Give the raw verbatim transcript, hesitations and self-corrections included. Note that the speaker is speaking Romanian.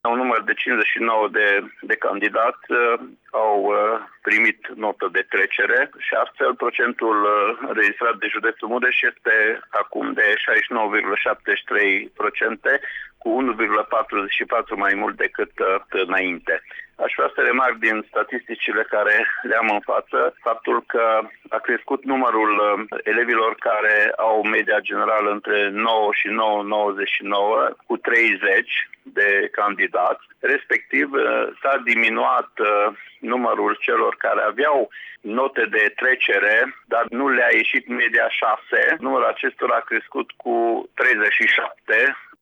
Un număr de cincizeci și nouă de, de candidați uh, au uh, primit notă de trecere și astfel procentul uh, înregistrat de județul Mureș este acum de șaizeci și nouă virgulă șaptezeci și trei la sută, cu unu virgulă patruzeci și patru mai mult decât uh, înainte. Aș vrea să remarc din statisticile care le am în față faptul că a crescut numărul uh, elevilor care au media generală între nouă și nouă virgulă nouăzeci și nouă cu treizeci de candidați. Respectiv uh, s-a diminuat uh, numărul celor care aveau note de trecere, dar nu le-a ieșit media șase. Numărul acestora a crescut cu treizeci și șapte